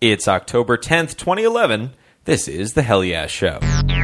It's October 10th, 2011. This is The Hell Yeah Show.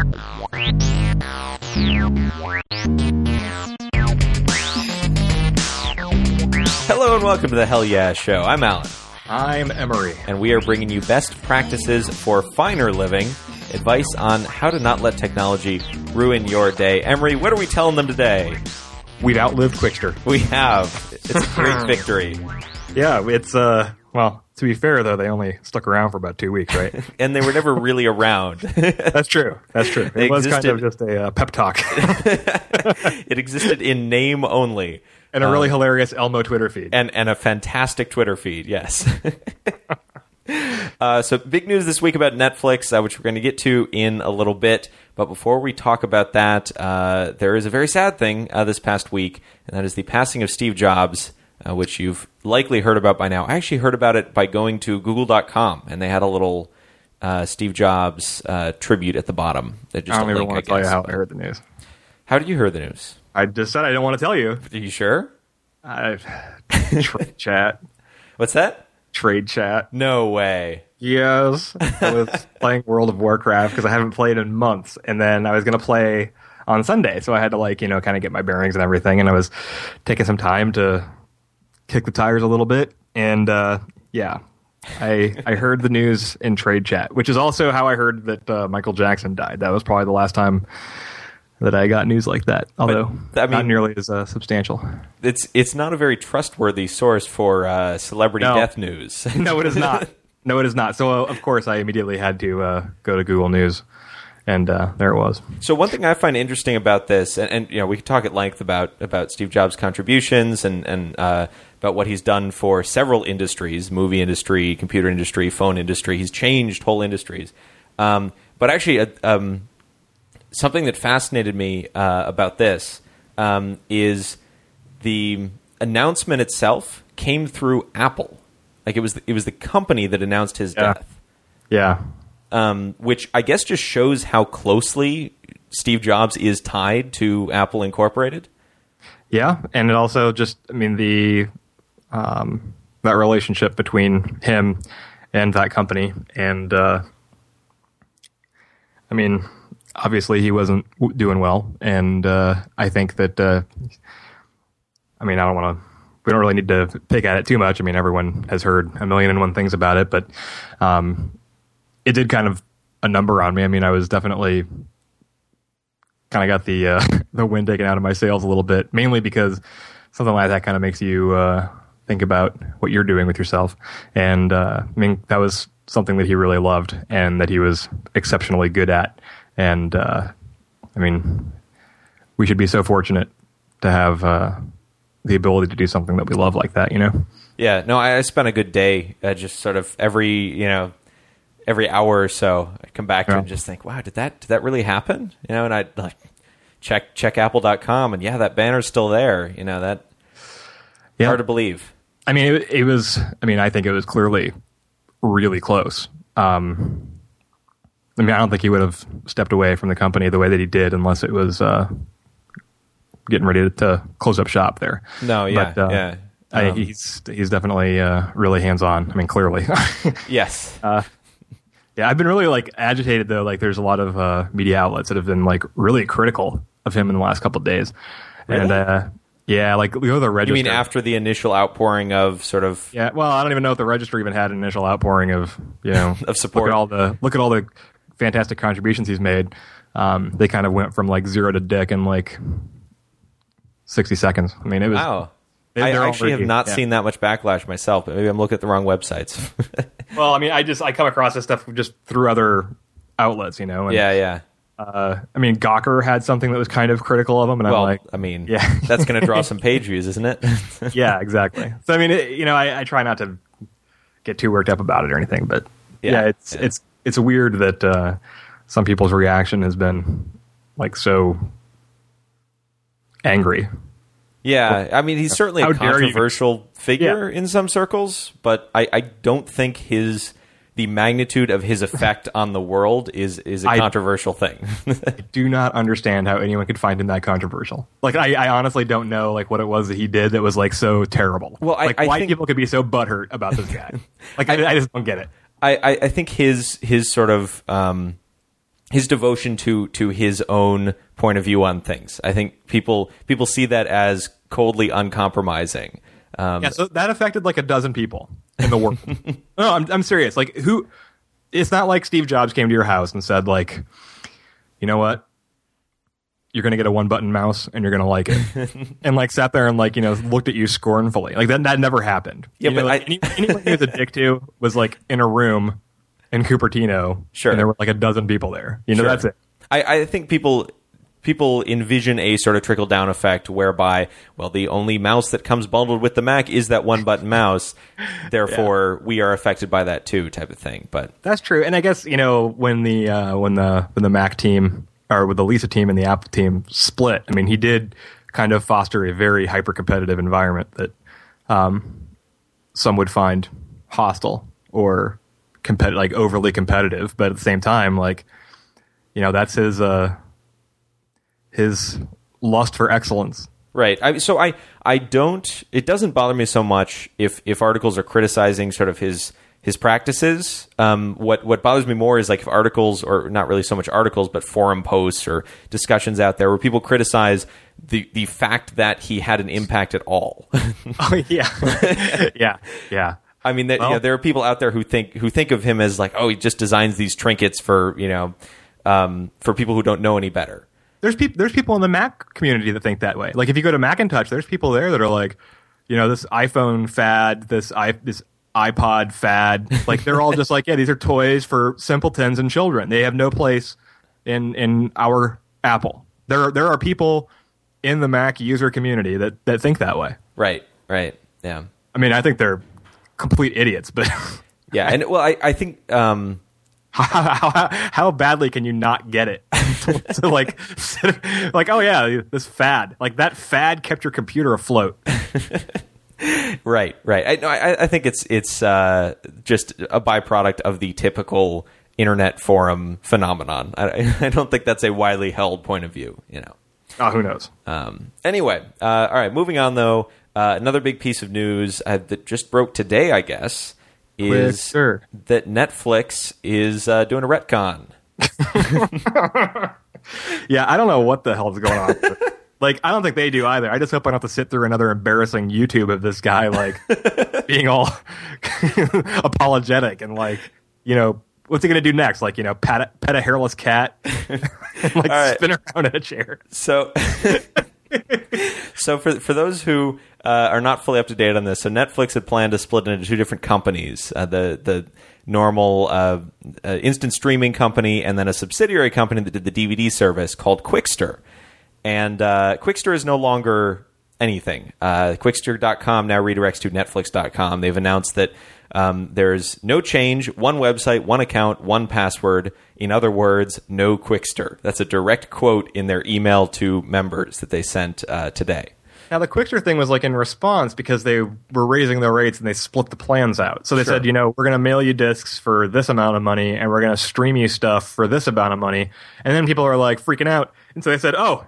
Hello and welcome to The Hell Yeah Show. I'm Alan. I'm Emery. And we are bringing you best practices for finer living, advice on how to not let technology ruin your day. Emery, what are we telling them today? We've outlived Quickster. We have. It's a great victory. Yeah, it's, well, to be fair, though, they only stuck around for about 2 weeks, right? And they were never really around. That's true. That's true. It was kind of just a pep talk. It existed in name only. And a really hilarious Elmo Twitter feed. And a fantastic Twitter feed, yes. So big news this week about Netflix, which we're going to get to in a little bit. But before we talk about that, there is a very sad thing this past week, and that is the passing of Steve Jobs, which you've likely heard about by now. I actually heard about it by going to Google.com, and they had a little Steve Jobs tribute at the bottom. I don't even want to tell you how I heard the news. How did you hear the news? I just said I don't want to tell you. Are you sure? Trade chat. What's that? Trade chat. No way. Yes. I was playing World of Warcraft because I haven't played in months. And then I was going to play on Sunday. So I had to, kind of get my bearings and everything. And I was taking some time to kick the tires a little bit. And, yeah. I heard the news in trade chat, which is also how I heard that Michael Jackson died. That was probably the last time that I got news like that, although not nearly as substantial. It's not a very trustworthy source for celebrity death news. No, it is not. No, it is not. So, of course, I immediately had to go to Google News, and there it was. So one thing I find interesting about this, and we could talk at length about Steve Jobs' contributions and about what he's done for several industries, movie industry, computer industry, phone industry. He's changed whole industries. But actually, something that fascinated me about this is the announcement itself came through Apple. Like it was the company that announced his death. Yeah. Which I guess just shows how closely Steve Jobs is tied to Apple Incorporated. Yeah, and it also just, that relationship between him and that company, and obviously he wasn't doing well, and I think that we don't really need to pick at it too much. I mean, everyone has heard a million and one things about it, but it did kind of a number on me. I mean, I was definitely kind of got the wind taken out of my sails a little bit, mainly because something like that kind of makes you think about what you're doing with yourself. And that was something that he really loved and that he was exceptionally good at. And we should be so fortunate to have the ability to do something that we love like that, Yeah, no, I spent a good day just sort of every hour or so I come back to it and just think, wow, did that really happen? And I'd like check apple.com and that banner's still there. Hard to believe. I mean, it was, I think it was clearly really close. I don't think he would have stepped away from the company the way that he did unless it was getting ready to close up shop there. No, yeah, but, yeah. He's definitely really hands-on. Clearly. Yes. Yeah, I've been really agitated though. There's a lot of media outlets that have been really critical of him in the last couple of days. Really? And yeah, the Register. You mean after the initial outpouring of sort of? Yeah. Well, I don't even know if the Register even had an initial outpouring of of support. Look at all the fantastic contributions he's made. They kind of went from 0 to Dick in 60 seconds. It was. Wow. I actually have not seen that much backlash myself, but maybe I'm looking at the wrong websites. Well, I come across this stuff just through other outlets, And, yeah. Gawker had something that was kind of critical of him, and that's going to draw some page views, isn't it? Yeah, exactly. So I try not to get too worked up about it or anything, but it's weird that some people's reaction has been so angry. Yeah, he's certainly a controversial figure in some circles, but I don't think the magnitude of his effect on the world is a controversial thing. I do not understand how anyone could find him that controversial. I honestly don't know what it was that he did that was so terrible. Well, why people could be so butthurt about this guy. I just don't get it. I think his sort of his devotion to his own point of view on things. I think people see that as coldly uncompromising. So that affected like a dozen people in the world. No, I'm serious. Like who? It's not like Steve Jobs came to your house and said like, you know what? You're going to get a one-button mouse and you're going to like it. And like sat there and like, looked at you scornfully. Like that never happened. Yeah, but anyone he was a dick to was like in a room in Cupertino. Sure. And there were like a dozen people there. Sure. That's it. I think people envision a sort of trickle-down effect whereby, well, the only mouse that comes bundled with the Mac is that one-button mouse. Therefore, we are affected by that too, type of thing. But that's true. And I guess, when the Mac team or with the Lisa team and the Apple team split, I mean, he did kind of foster a very hyper-competitive environment that some would find hostile or like overly competitive. But at the same time, like, that's his lust for excellence. Right. I don't. It doesn't bother me so much if articles are criticizing sort of his practices. What bothers me more is like if articles, or not really so much articles, but forum posts or discussions out there where people criticize the fact that he had an impact at all. Oh yeah, yeah. I mean, there are people out there who think of him as like, oh, he just designs these trinkets for people who don't know any better. There's people in the Mac community that think that way. Like if you go to Macintosh, there's people there that are like, this iPhone fad, this iPod fad. Like they're all just like, yeah, these are toys for simpletons and children. They have no place in our Apple. There are people in the Mac user community that think that way. Right. Yeah. I mean, I think they're complete idiots, but yeah. And well, I think how badly can you not get it? to like oh yeah, this fad, like that fad kept your computer afloat. Right. I think it's just a byproduct of the typical internet forum phenomenon. I don't think that's a widely held point of view. Oh, who knows? Anyway, all right. Moving on though, another big piece of news that just broke today, I guess, is that Netflix is doing a retcon. Yeah, I don't know what the hell's going on. Like, I don't think they do either. I just hope I don't have to sit through another embarrassing YouTube of this guy, like, being all apologetic and, like, what's he going to do next? Like, pet a hairless cat and, like, right. Spin around in a chair. So for those who are not fully up to date on this, so Netflix had planned to split into two different companies, the normal instant streaming company and then a subsidiary company that did the DVD service called Quickster. And Quickster is no longer anything. Quickster.com now redirects to Netflix.com. They've announced that there's no change, one website, one account, one password. In other words, no Quickster. That's a direct quote in their email to members that they sent today. Now, the Quickster thing was like in response because they were raising their rates and they split the plans out. So they said, we're going to mail you discs for this amount of money and we're going to stream you stuff for this amount of money. And then people are like freaking out. And so they said, oh,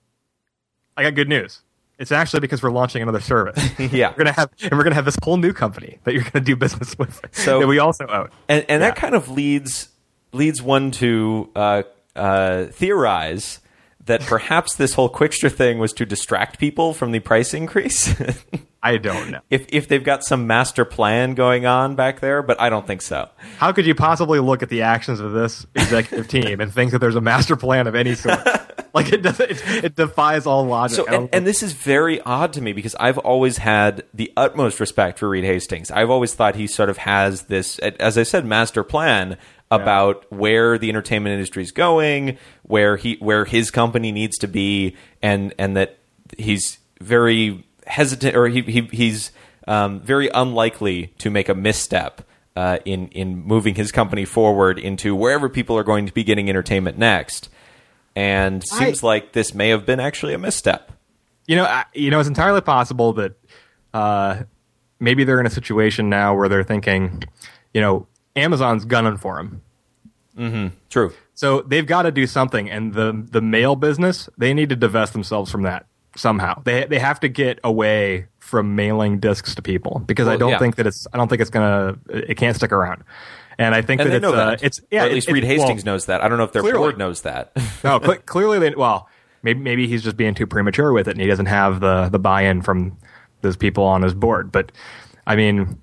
I got good news. It's actually because we're launching another service. Yeah. We're gonna have this whole new company that you're gonna do business with. So that we also own. And that kind of leads one to theorize that perhaps this whole Quickster thing was to distract people from the price increase. I don't know. If they've got some master plan going on back there, but I don't think so. How could you possibly look at the actions of this executive team and think that there's a master plan of any sort? Like it defies all logic. So, and this is very odd to me because I've always had the utmost respect for Reed Hastings. I've always thought he sort of has this, as I said, master plan about where the entertainment industry is going, where his company needs to be, and that he's very hesitant, or he's very unlikely to make a misstep in moving his company forward into wherever people are going to be getting entertainment next. And seems like this may have been actually a misstep. It's entirely possible that maybe they're in a situation now where they're thinking, Amazon's gunning for them. Mm-hmm. True. So they've got to do something, and the mail business, they need to divest themselves from that somehow. They have to get away from mailing discs to people because I don't think it's it can't stick around. And I think And that they know that. it's Or at least Reed Hastings knows that. I don't know if their clearly. board knows that. No, clearly they. Well, maybe he's just being too premature with it, and he doesn't have the buy-in from those people on his board. But I mean,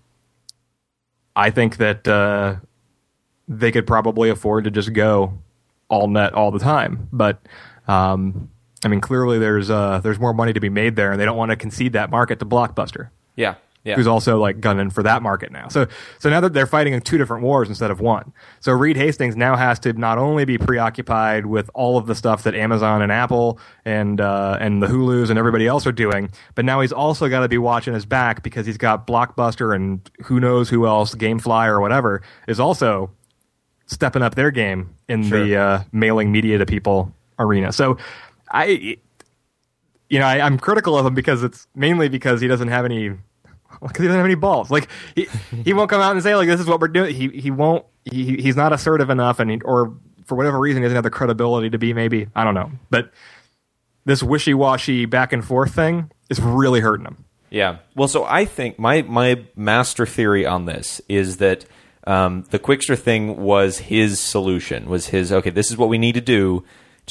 I think that they could probably afford to just go all net all the time. But I mean, clearly there's more money to be made there, and they don't want to concede that market to Blockbuster. Yeah. Who's also like gunning for that market now. So now that they're fighting in two different wars instead of one. So Reed Hastings now has to not only be preoccupied with all of the stuff that Amazon and Apple and the Hulus and everybody else are doing, but now he's also got to be watching his back because he's got Blockbuster and who knows who else, GameFly or whatever, is also stepping up their game in the mailing media to people arena. So I'm critical of him because it's mainly because he doesn't have any. Because he doesn't have any balls. Like he won't come out and say like this is what we're doing. He won't. He's not assertive enough, or for whatever reason he doesn't have the credibility to be. Maybe I don't know. But this wishy-washy back and forth thing is really hurting him. Yeah. Well, so I think my master theory on this is that the Qwikster thing was his solution. Was his okay? This is what we need to do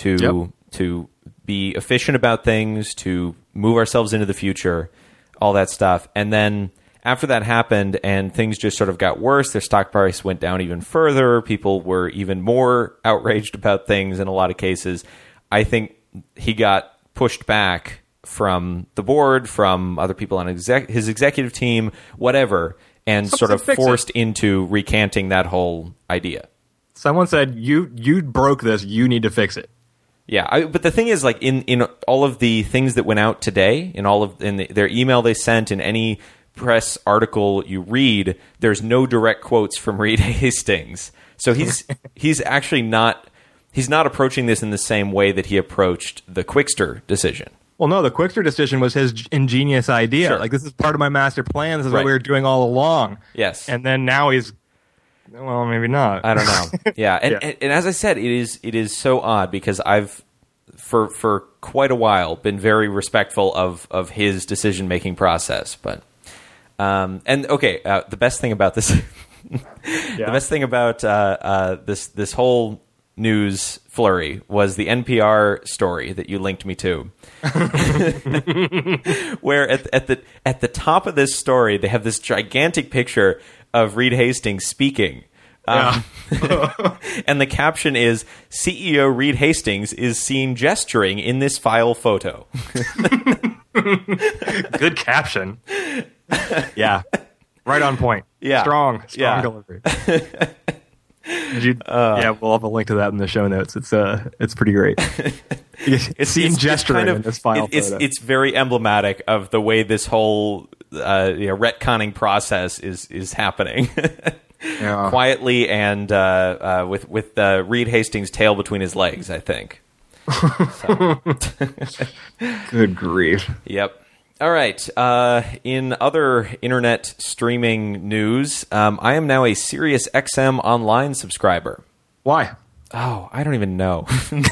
to be efficient about things, to move ourselves into the future. All that stuff. And then after that happened and things just sort of got worse, their stock price went down even further. People were even more outraged about things in a lot of cases. I think he got pushed back from the board, from other people on his executive team, whatever, and sort of forced into recanting that whole idea. Someone said, you broke this, you need to fix it. Yeah, but the thing is, like in all of the things that went out today, in their email they sent, in any press article you read, there's no direct quotes from Reed Hastings. So he's actually not approaching this in the same way that he approached the Qwikster decision. Well, no, the Qwikster decision was his ingenious idea. Sure. Like, this is part of my master plan. This is what we were doing all along. Yes, and then now he's. Well, maybe not. I don't know. Yeah, and as I said, it is so odd because I've for quite a while been very respectful of his decision making process. But the best thing about this, the best thing about this whole news flurry was the NPR story that you linked me to, where at the top of this story they have this gigantic picture of Reed Hastings speaking. And the caption is, CEO Reed Hastings is seen gesturing in this file photo. Good caption. Yeah. Right on point. Yeah. Strong delivery. We'll have a link to that in the show notes. It's pretty great. It's seen gesturing in this file photo. It's very emblematic of the way this whole retconning process is happening. Quietly and with Reed Hastings' tail between his legs, I think. Good grief. Yep. All right. In other internet streaming news, I am now a SiriusXM Online subscriber. Why? Oh, I don't even know.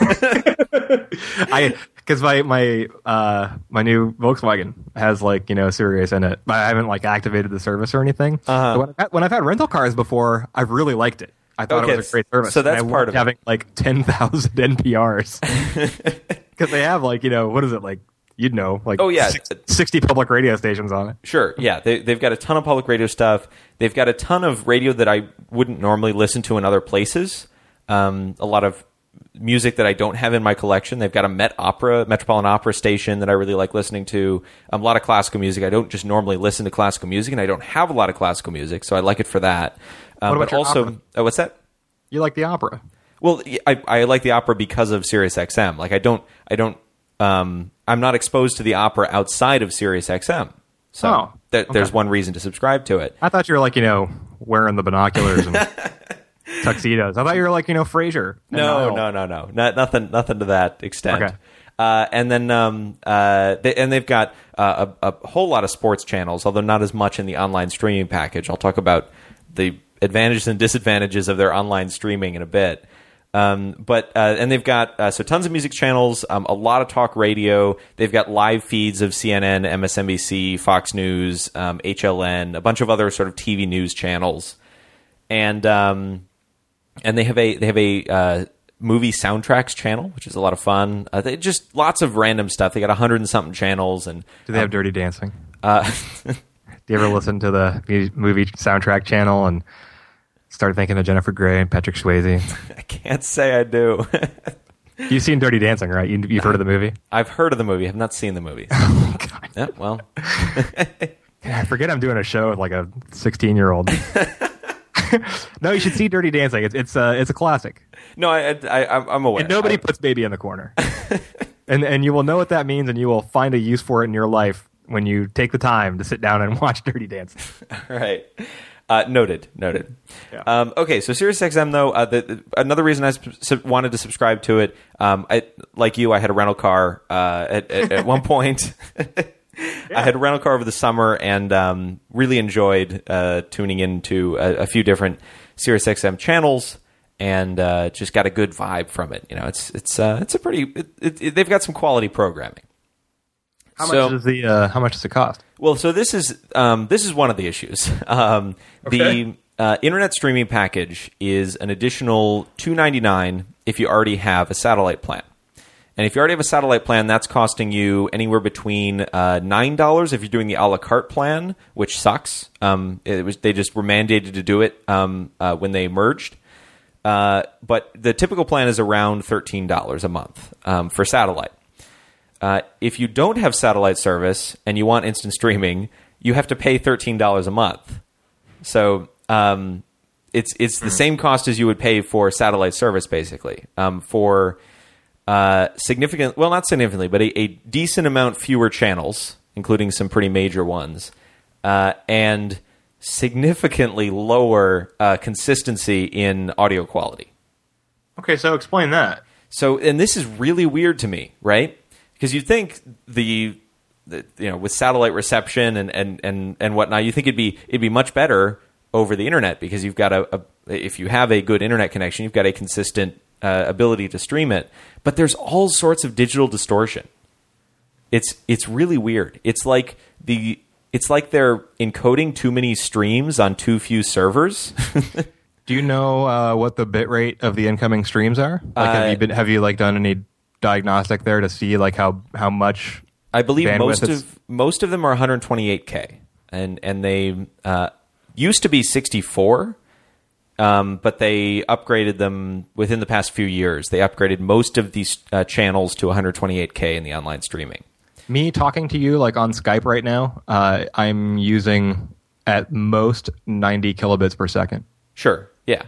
Because my new Volkswagen has Sirius in it, but I haven't activated the service or anything. So when I've had rental cars before, I've really liked it. I thought it was a great service. So that's part of having 10,000 NPRs because they have what is it 60 public radio stations on it. Sure, yeah, they've got a ton of public radio stuff. They've got a ton of radio that I wouldn't normally listen to in other places. A lot of music that I don't have in my collection. They've got a Metropolitan Opera station that I really like listening to. A lot of classical music. I don't just normally listen to classical music, and I don't have a lot of classical music, so I like it for that. What about your opera? What's that? You like the opera? Well, I like the opera because of SiriusXM. I'm not exposed to the opera outside of SiriusXM. So there's one reason to subscribe to it. I thought you were wearing the binoculars and tuxedos. I thought you were Frasier. No. Nothing to that extent. Okay. And then they've got a whole lot of sports channels, although not as much in the online streaming package. I'll talk about the advantages and disadvantages of their online streaming in a bit. But they've got tons of music channels, a lot of talk radio. They've got live feeds of CNN, MSNBC, Fox News, HLN, a bunch of other sort of TV news channels. and they have a movie soundtracks channel, which is a lot of fun. They just lots of random stuff. They got 100 and something channels. And do they have Dirty Dancing? Do you ever listen to the movie soundtrack channel and start thinking of Jennifer Grey and Patrick Swayze? I can't say I do. You've seen Dirty Dancing, right? You've heard of the movie? I've heard of the movie. I've not seen the movie. Oh, God. Yeah, well. I forget I'm doing a show with like a 16-year-old. No, you should see Dirty Dancing. It's a classic. No, I'm aware. And nobody puts baby in the corner. and you will know what that means, and you will find a use for it in your life when you take the time to sit down and watch Dirty Dancing. All right. Noted. Yeah. Okay, so SiriusXM, though, another reason I wanted to subscribe to it, like you, I had a rental car at one point. Yeah. I had a rental car over the summer and really enjoyed tuning into a few different SiriusXM channels and just got a good vibe from it. You know, it's a pretty. They've got some quality programming. How much does it cost? Well, so this is one of the issues. Okay. The internet streaming package is an additional $2.99 if you already have a satellite plan. And if you already have a satellite plan, that's costing you anywhere between $9 if you're doing the a la carte plan, which sucks. They just were mandated to do it when they merged. But the typical plan is around $13 a month for satellite. If you don't have satellite service and you want instant streaming, you have to pay $13 a month. So it's the same cost as you would pay for satellite service, basically. For not significantly, but a decent amount fewer channels, including some pretty major ones, and significantly lower consistency in audio quality. Okay, so explain that. So, and this is really weird to me, right? Because you think with satellite reception and whatnot, you think it'd be much better over the internet because you've got if you have a good internet connection, you've got a consistent ability to stream it. But there's all sorts of digital distortion. It's really weird. It's like they're encoding too many streams on too few servers. Do you know what the bit rate of the incoming streams are? Like, have you done any diagnostic there to see like how much? I believe most of them are 128K, and they used to be 64. But they upgraded them within the past few years. They upgraded most of these channels to 128K in the online streaming. Me talking to you like on Skype right now, I'm using at most 90 kilobits per second. Sure. Yeah.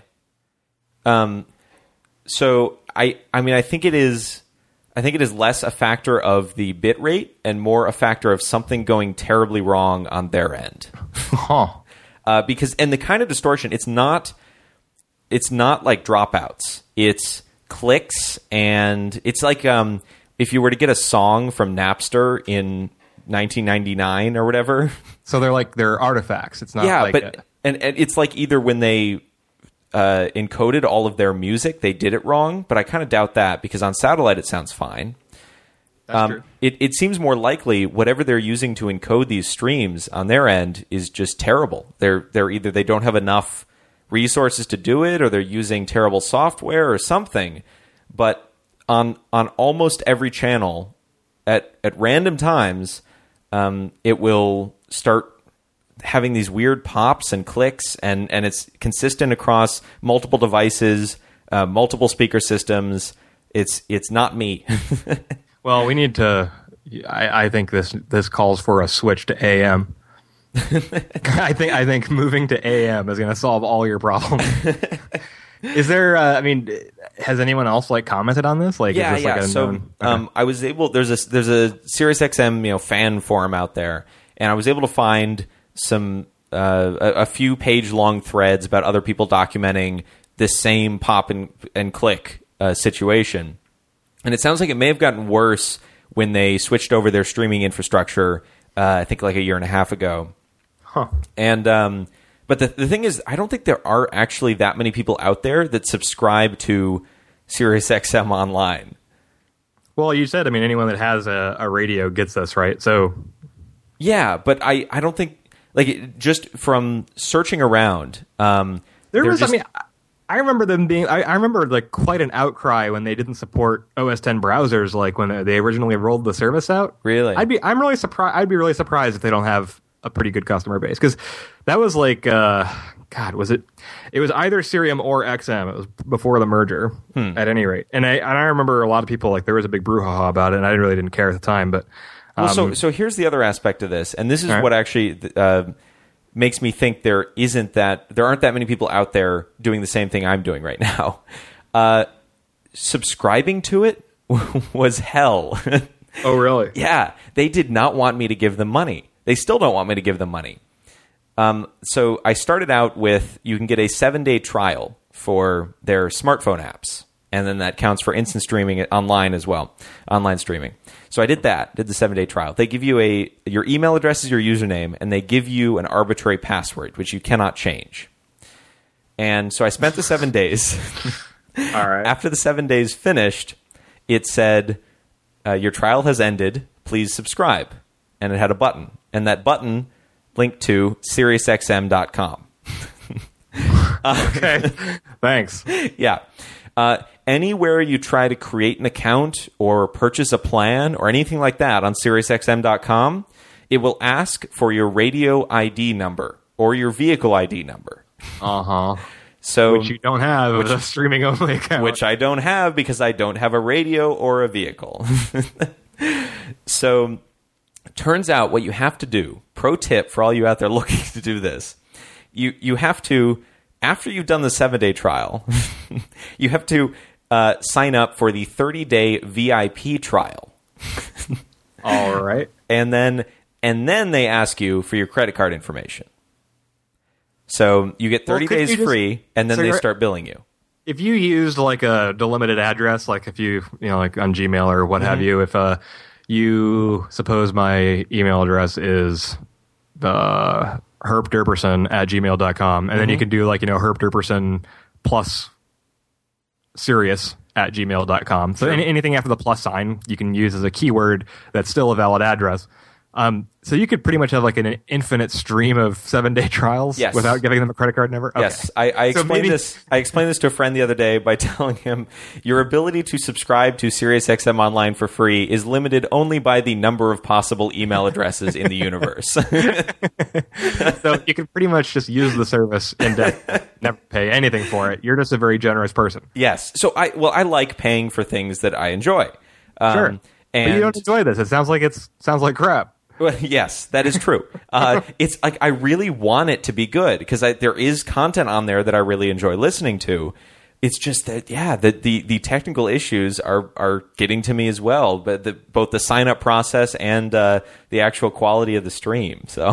So I think it is less a factor of the bit rate and more a factor of something going terribly wrong on their end. Huh. Because the kind of distortion, it's not like dropouts. It's clicks, and it's like if you were to get a song from Napster in 1999 or whatever. So they're artifacts. It's not and it's like either when they encoded all of their music, they did it wrong, but I kind of doubt that because on satellite it sounds fine. That's true. It seems more likely whatever they're using to encode these streams on their end is just terrible. They're either they don't have enough resources to do it, or they're using terrible software or something. But on almost every channel, at random times, it will start having these weird pops and clicks, and it's consistent across multiple devices, multiple speaker systems. It's not me. Well, we need to. I think this calls for a switch to AM. I think moving to AM is going to solve all your problems. Is there? Has anyone else commented on this? So I was able. There's a SiriusXM fan forum out there, and I was able to find some a few page long threads about other people documenting this same pop and click situation. And it sounds like it may have gotten worse when they switched over their streaming infrastructure. I think like a year and a half ago. Huh. And but the thing is, I don't think there are actually that many people out there that subscribe to SiriusXM Online. Well, you said, anyone that has a radio gets this, right? So yeah, but I don't think just from searching around, There they're was, just- I mean, I remember them being. I remember like quite an outcry when they didn't support OS 10 browsers, like when they originally rolled the service out. Really? I'm really surprised. I'd be really surprised if they don't have a pretty good customer base, because that was like, God, was it? It was either Cerium or XM. It was before the merger, at any rate. And I remember a lot of people, like, there was a big brouhaha about it, and I really didn't care at the time. But Well, so here's the other aspect of this, and this is All right. what actually makes me think there aren't that many people out there doing the same thing I'm doing right now. Subscribing to it was hell. oh, really? Yeah, they did not want me to give them money. They still don't want me to give them money. So I started out with, you can get a 7-day trial for their smartphone apps, and then that counts for instant streaming online as well, online streaming. So I did the 7-day trial. They give you your email address is your username, and they give you an arbitrary password, which you cannot change. And so I spent the 7 days. All right. After the 7 days finished, it said, your trial has ended. Please subscribe. And it had a button. And that button linked to SiriusXM.com. Okay. Thanks. Yeah. Anywhere you try to create an account or purchase a plan or anything like that on SiriusXM.com, it will ask for your radio ID number or your vehicle ID number. Uh-huh. So, Which you don't have with a streaming only account. which I don't have because I don't have a radio or a vehicle. So, turns out what you have to do, pro tip for all you out there looking to do this, you have to, after you've done the 7-day trial, you have to sign up for the 30-day VIP trial. All right. And then they ask you for your credit card information. So you get 30 Well, could days you just- free, and then so they you're- start billing you. If you used like a delimited address, like if you like on Gmail or what have you, if you suppose my email address is herpderperson@gmail.com, and then you can do like, herpderperson plus Sirius@gmail.com. So anything after the plus sign you can use as a keyword that's still a valid address. So you could pretty much have like an infinite stream of 7-day trials Yes. without giving them a credit card never? Okay. Yes, I So explained maybe- this. I explained this to a friend the other day by telling him your ability to subscribe to SiriusXM Online for free is limited only by the number of possible email addresses in the universe. So you can pretty much just use the service in depth, never pay anything for it. You're just a very generous person. Yes, so I like paying for things that I enjoy. Sure. And But you don't enjoy this. It sounds like crap. Well, yes, that is true. It's like I really want it to be good because there is content on there that I really enjoy listening to. It's just that, the technical issues are getting to me as well, but both the sign up process and the actual quality of the stream. So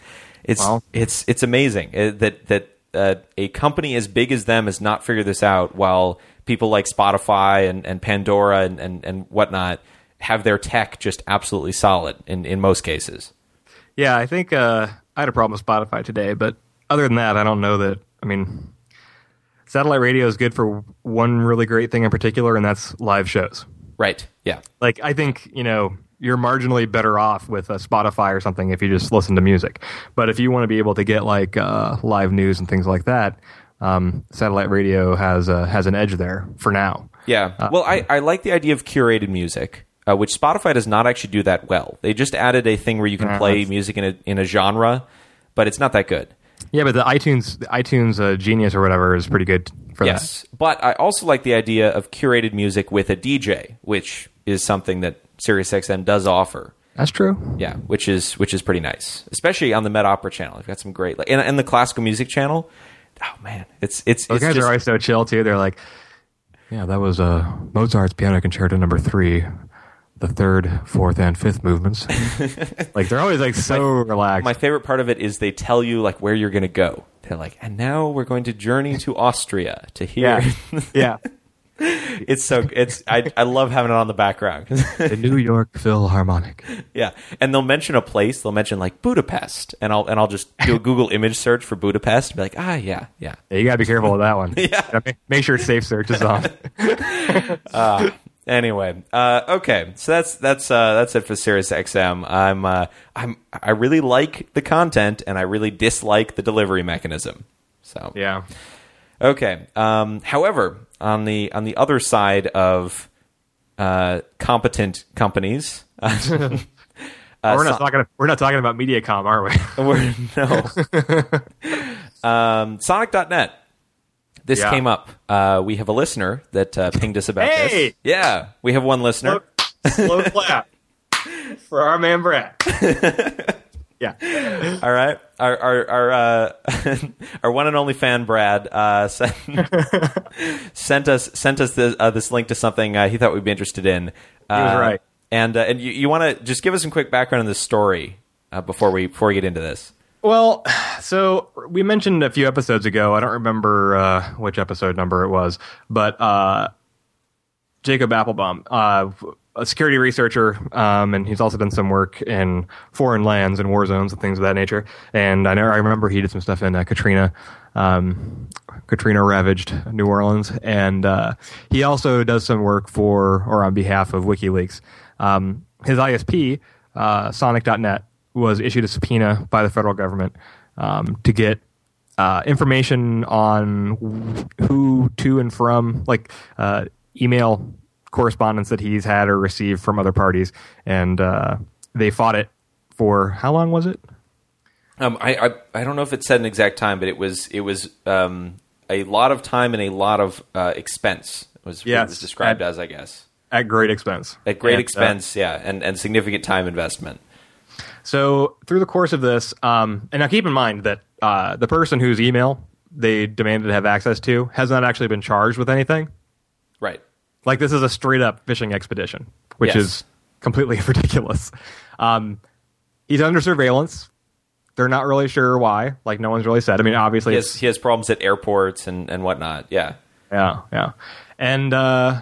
it's amazing that a company as big as them has not figured this out, while people like Spotify and Pandora and whatnot have their tech just absolutely solid in most cases. Yeah, I think I had a problem with Spotify today, but other than that, I don't know that. I mean, satellite radio is good for one really great thing in particular, and that's live shows. Right. Yeah. Like, I think, you're marginally better off with a Spotify or something if you just listen to music. But if you want to be able to get like live news and things like that, satellite radio has an edge there for now. Yeah. Well, I like the idea of curated music, which Spotify does not actually do that well. They just added a thing where you can play music in a genre, but it's not that good. Yeah, but the iTunes Genius or whatever is pretty good for that. Yes. But I also like the idea of curated music with a DJ, which is something that SiriusXM does offer. That's true. Yeah, which is pretty nice, especially on the Met Opera channel. They've got some great, and the classical music channel. Oh man, it's Those guys just, are always so chill too. They're like, yeah, that was Mozart's Piano Concerto No. 3, the 3rd, 4th, and 5th movements. Like they're always like so relaxed. My favorite part of it is they tell you like where you're going to go. They're like, and now we're going to journey to Austria to hear. Yeah. I love having it on the background. The New York Philharmonic. Yeah, and they'll mention a place. They'll mention like Budapest, and I'll just do a Google image search for Budapest and be like, yeah. Yeah, you gotta be careful with that one. Yeah. Make sure Safe Search is on. Anyway, okay, so that's it for SiriusXM. I really like the content, and I really dislike the delivery mechanism. So Yeah. Okay. However, on the other side of competent companies, we're not talking about MediaCom, are we? No. Sonic.net. This came up. We have a listener that pinged us about this. Yeah, we have one listener. Slow clap for our man Brad. Yeah. All right. Our one and only fan Brad sent us this link to something he thought we'd be interested in. He was right. And you want to just give us some quick background on this story before we get into this. Well, so we mentioned a few episodes ago. I don't remember which episode number it was, but Jacob Applebaum, a security researcher, and he's also done some work in foreign lands and war zones and things of that nature. And I remember he did some stuff in Katrina ravaged New Orleans, and he also does some work for or on behalf of WikiLeaks. His ISP, Sonic.net, was issued a subpoena by the federal government to get information on who to and from, like email correspondence that he's had or received from other parties, and they fought it for how long was it? I don't know if it said an exact time, but it was a lot of time and a lot of expense was what it was described as, I guess. At great expense. At great expense, and significant time investment. So through the course of this, and now keep in mind that the person whose email they demanded to have access to has not actually been charged with anything. Right. Like, this is a straight-up phishing expedition, which is completely ridiculous. He's under surveillance. They're not really sure why. Like, no one's really said. I mean, obviously... He has problems at airports and whatnot, yeah. Yeah. And,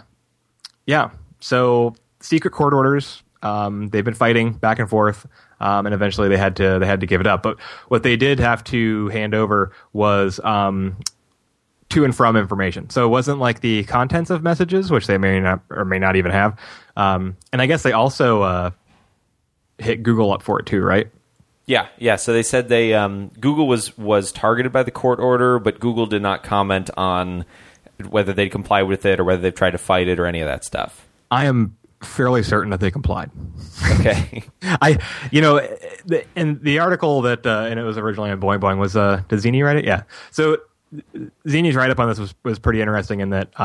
so secret court orders, they've been fighting back and forth, and eventually they had to give it up. But what they did have to hand over was... to and from information. So it wasn't like the contents of messages, which they may not or may not even have. And I guess they also hit Google up for it too, right? Yeah. So they said Google was targeted by the court order, but Google did not comment on whether they complied with it or whether they've tried to fight it or any of that stuff. I am fairly certain that they complied. Okay. In the article that, and it was originally on Boing Boing, was, did Zini write it? Yeah. So Zini's write-up on this was pretty interesting in that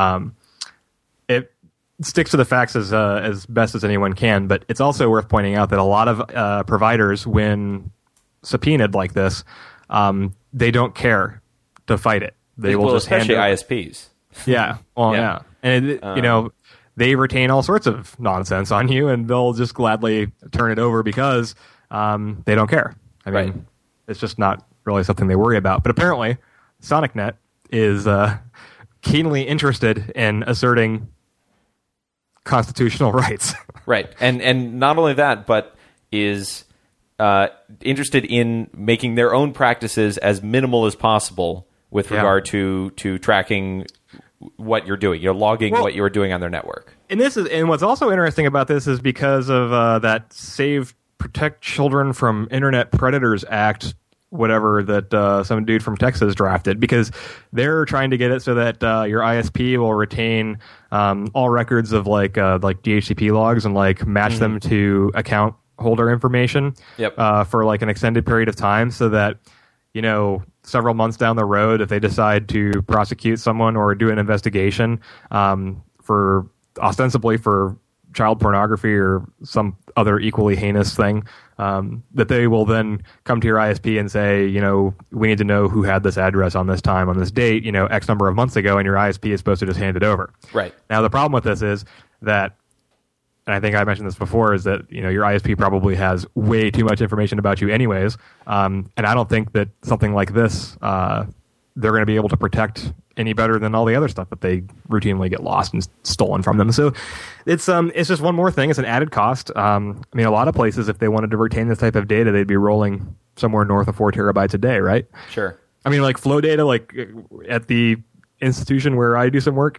it sticks to the facts as best as anyone can, but it's also worth pointing out that a lot of providers, when subpoenaed like this, they don't care to fight it. They will just especially ISPs. Yeah. Well, yeah. And, they retain all sorts of nonsense on you, and they'll just gladly turn it over because they don't care. I mean, It's just not really something they worry about. But apparently... SonicNet is keenly interested in asserting constitutional rights. Right. And not only that, but is interested in making their own practices as minimal as possible with regard to tracking what you're doing. You're logging what you're doing on their network. And what's also interesting about this is because of that Save Protect Children from Internet Predators Act, whatever that some dude from Texas drafted, because they're trying to get it so that your ISP will retain all records of like DHCP logs and like match them to account holder information for like an extended period of time, so that several months down the road, if they decide to prosecute someone or do an investigation for ostensibly for child pornography or some other equally heinous thing, that they will then come to your ISP and say, we need to know who had this address on this time, on this date, X number of months ago, and your ISP is supposed to just hand it over. Right. Now, the problem with this is that, and I think I mentioned this before, is that, your ISP probably has way too much information about you anyways, and I don't think that something like this, they're going to be able to protect any better than all the other stuff that they routinely get lost and stolen from them. So it's just one more thing. It's an added cost. I mean, a lot of places, if they wanted to retain this type of data, they'd be rolling somewhere north of 4 terabytes a day, right? Sure. I mean, like flow data, like at the institution where I do some work,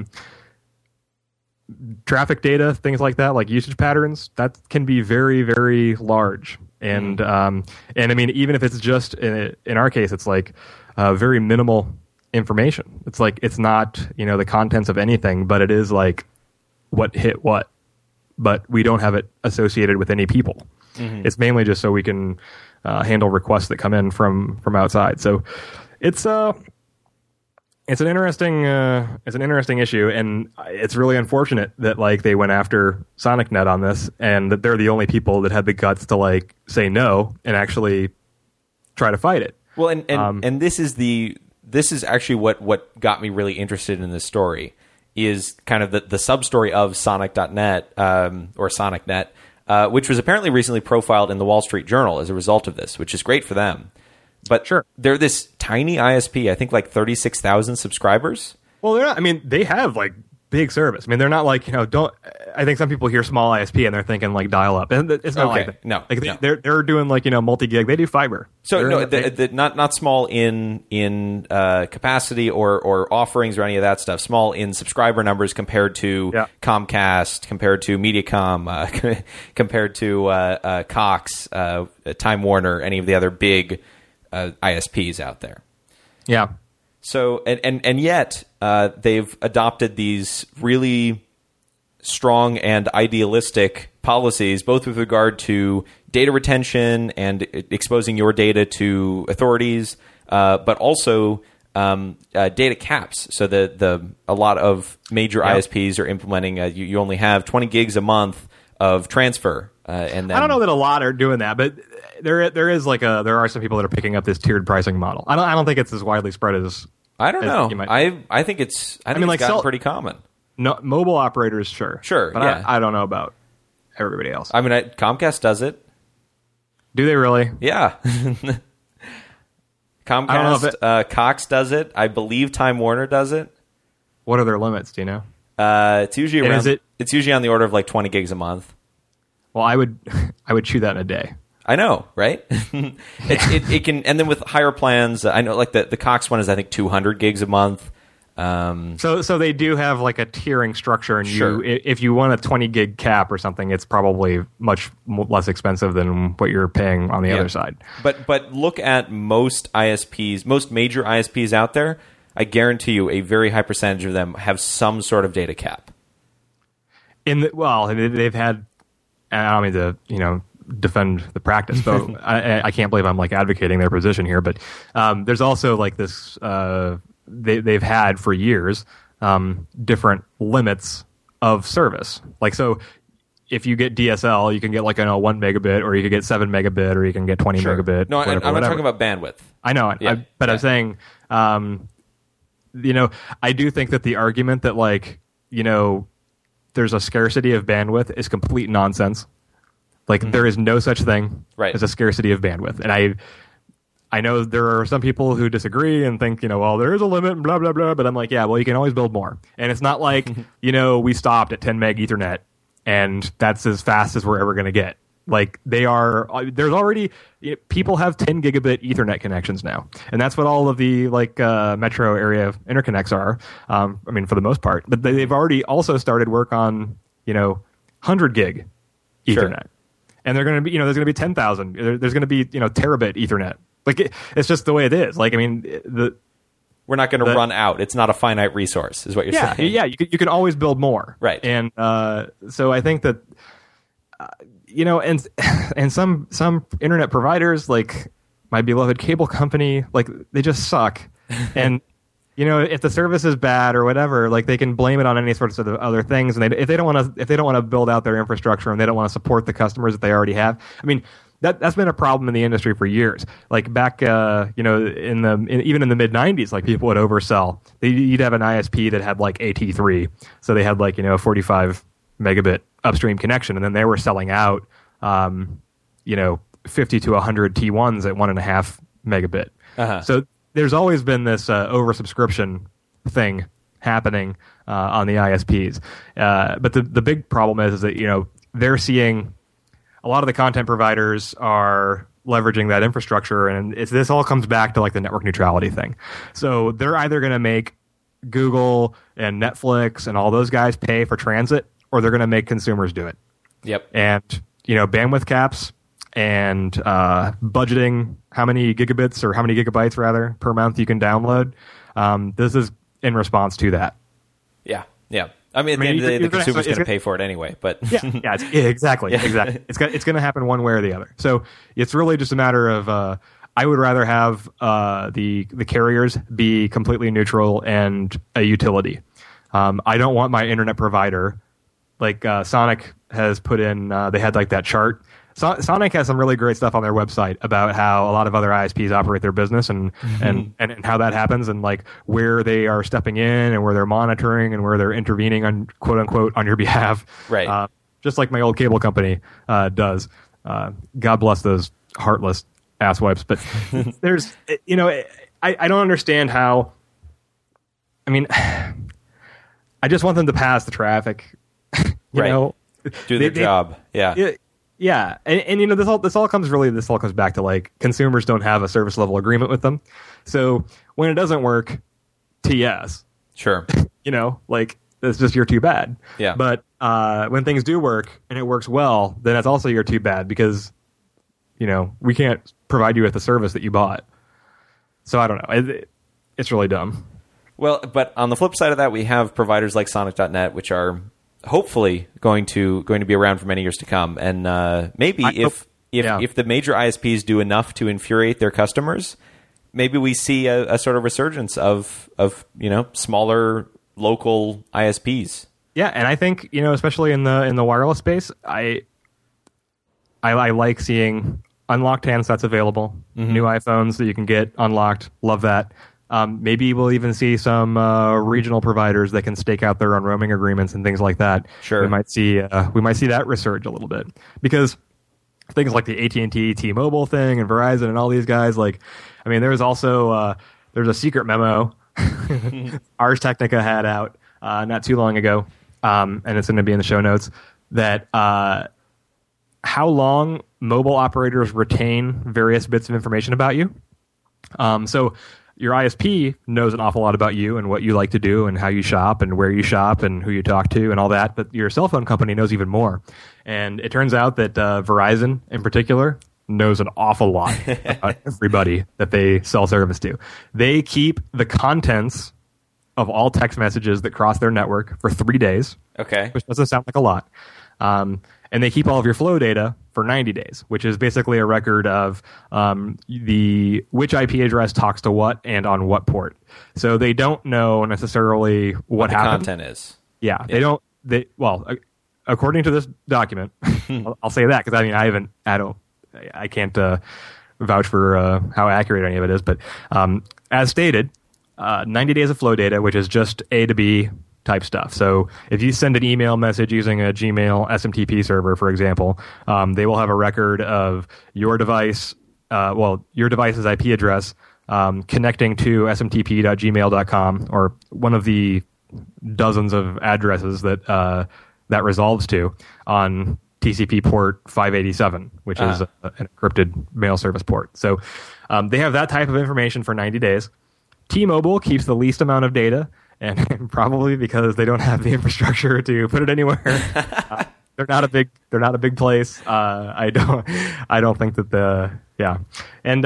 traffic data, things like that, like usage patterns, that can be very, very large. And I mean, even if it's just in our case, it's like very minimal information. It's like, it's not, the contents of anything, but it is like what hit what, but we don't have it associated with any people. Mm-hmm. It's mainly just so we can handle requests that come in from outside. So it's an interesting issue, and it's really unfortunate that like they went after SonicNet on this, and that they're the only people that had the guts to like say no and actually try to fight it. Well, and this is actually what got me really interested in this story, is kind of the sub story of Sonic.net or SonicNet, which was apparently recently profiled in the Wall Street Journal as a result of this, which is great for them. But sure, they're this tiny ISP, I think like 36,000 subscribers. Well, they're not, I mean, they have like big service. I mean, they're not like, I think some people hear small ISP and they're thinking like dial up. And it's not like that. No. Like they're doing like, multi-gig. They do fiber. So not small in capacity or offerings or any of that stuff. Small in subscriber numbers compared to Comcast, compared to Mediacom, compared to Cox, Time Warner, any of the other big ISPs out there. Yeah. So and yet they've adopted these really strong and idealistic policies, both with regard to data retention and exposing your data to authorities, but also data caps. So a lot of major ISPs are implementing you only have 20 gigs a month of transfer. And then, I don't know that a lot are doing that, but there are some people that are picking up this tiered pricing model. I don't think it's as widely spread as I don't know. I think it's gotten pretty common. No, mobile operators, sure, but yeah. I don't know about everybody else. I mean, Comcast does it. Do they really? Yeah. Comcast, Cox does it. I believe Time Warner does it. What are their limits? Do you know? It's usually it's usually on the order of like 20 gigs a month. Well, I would chew that in a day. I know, right? it can, and then with higher plans, I know like the Cox one is I think 200 gigs a month. So they do have like a tiering structure, and sure. If you want a 20 gig cap or something, it's probably much less expensive than what you're paying on the other side. But look at most ISPs, most major ISPs out there. I guarantee you, a very high percentage of them have some sort of data cap. They've had. I don't mean to, defend the practice, but I can't believe I'm like advocating their position here. But there's also like this. They've had for years different limits of service. Like, so if you get DSL, you can get like 1 megabit, or you can get 7 megabit, or you can get 20 megabit. No, I'm not talking about bandwidth. I know, but I'm saying, I do think that the argument that like, there's a scarcity of bandwidth is complete nonsense. Like, there is no such thing as a scarcity of bandwidth. And I know there are some people who disagree and think, well, there is a limit and blah, blah, blah. But I'm like, yeah, well, you can always build more. And it's not like, we stopped at 10 meg Ethernet and that's as fast as we're ever going to get. Like, there's already, people have 10 gigabit Ethernet connections now. And that's what all of the metro area interconnects are. For the most part. But they've already also started work on, 100 gig Ethernet. Sure. And they're going to be, there's going to be 10,000. There's going to be, terabit Ethernet. Like, it's just the way it is. Like, we're not going to run out. It's not a finite resource, is what you're saying. Yeah, you can always build more. Right. And so I think that, and some internet providers, like my beloved cable company, like, they just suck. And, if the service is bad or whatever, like, they can blame it on any sorts of other things. And if they don't want to build out their infrastructure, and they don't want to support the customers that they already have, that's been a problem in the industry for years. Like, back, even in the mid '90s, like, people would oversell. You'd have an ISP that had like AT3, so they had like 45 megabit upstream connection, and then they were selling out, 50 to 100 T1s at 1.5 megabit. Uh-huh. So there's always been this oversubscription thing happening on the ISPs. But the big problem is that they're seeing a lot of the content providers are leveraging that infrastructure, and this all comes back to like the network neutrality thing. So they're either going to make Google and Netflix and all those guys pay for transit, or they're going to make consumers do it. Yep. And bandwidth caps and budgeting how many gigabits or how many gigabytes rather per month you can download This is in response to that. Yeah. I mean, at the end of the day, the consumer's going to pay for it anyway. But exactly. It's going to happen one way or the other. So it's really just a matter of. I would rather have the carriers be completely neutral and a utility. I don't want my internet provider, like Sonic has put in. They had like that chart. Sonic has some really great stuff on their website about how a lot of other ISPs operate their business and how that happens, and like where they are stepping in and where they're monitoring and where they're intervening on quote unquote on your behalf. Right. Just like my old cable company does. God bless those heartless asswipes. But there's, I don't understand how. I mean, I just want them to pass the traffic. You know, do their job. Yeah. Yeah, and this all comes back to like consumers don't have a service level agreement with them, so when it doesn't work, TS. Sure. Like it's just you're too bad. Yeah. But when things do work and it works well, then it's also you're too bad because we can't provide you with the service that you bought. So I don't know. It's really dumb. Well, but on the flip side of that, we have providers like Sonic.net, which are hopefully going to be around for many years to come, and maybe if the major ISPs do enough to infuriate their customers, maybe we see a sort of resurgence of smaller local ISPs. Yeah, and I think especially in the wireless space, I like seeing unlocked handsets available, new iPhones that you can get unlocked. Love that. Maybe we'll even see some regional providers that can stake out their own roaming agreements and things like that. Sure, we might see that resurge a little bit because things like the AT&T, T-Mobile thing, and Verizon, and all these guys. Like, I mean, there's also there's a secret memo Ars Technica had out not too long ago, and it's going to be in the show notes that how long mobile operators retain various bits of information about you. So your ISP knows an awful lot about you and what you like to do and how you shop and where you shop and who you talk to and all that. But your cell phone company knows even more. And it turns out that Verizon in particular knows an awful lot about everybody that they sell service to. They keep the contents of all text messages that cross their network for 3 days. Okay. Which doesn't sound like a lot. And they keep all of your flow data for 90 days, which is basically a record of which IP address talks to what and on what port. So they don't know necessarily what happened. Content is. Yeah, they don't. According to this document, I'll say that because I can't vouch for how accurate any of it is. But as stated, 90 days of flow data, which is just A to B type stuff. So if you send an email message using a Gmail SMTP server, for example, they will have a record of your device, your device's IP address connecting to smtp.gmail.com, or one of the dozens of addresses that that resolves to on TCP port 587, which is an encrypted mail service port. So they have that type of information for 90 days. T-Mobile keeps the least amount of data, and probably because they don't have the infrastructure to put it anywhere. They're not a big place. I don't think that and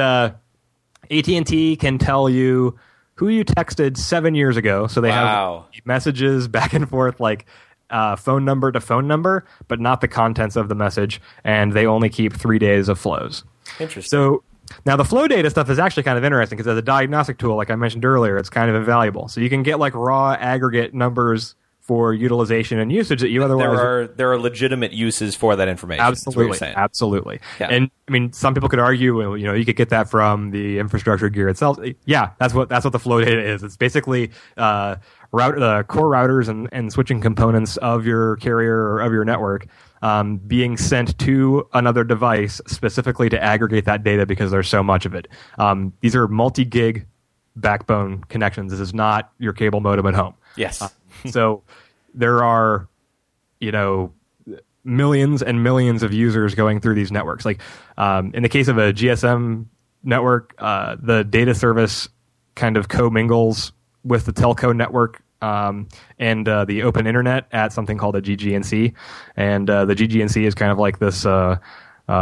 AT&T can tell you who you texted 7 years ago. So they have messages back and forth, like phone number to phone number, but not the contents of the message. And they only keep 3 days of flows. Interesting. So now the flow data stuff is actually kind of interesting because as a diagnostic tool, like I mentioned earlier, it's kind of invaluable. So you can get like raw aggregate numbers for utilization and usage that you otherwise... There are legitimate uses for that information. Absolutely. Yeah. And I mean, some people could argue, you could get that from the infrastructure gear itself. Yeah, that's what the flow data is. It's basically core routers and switching components of your carrier or of your network being sent to another device specifically to aggregate that data because there's so much of it. These are multi-gig backbone connections. This is not your cable modem at home. Yes. So there are, millions and millions of users going through these networks. Like in the case of a GSM network, the data service kind of commingles with the telco network and the open internet at something called a GGNC. And the GGNC is kind of like this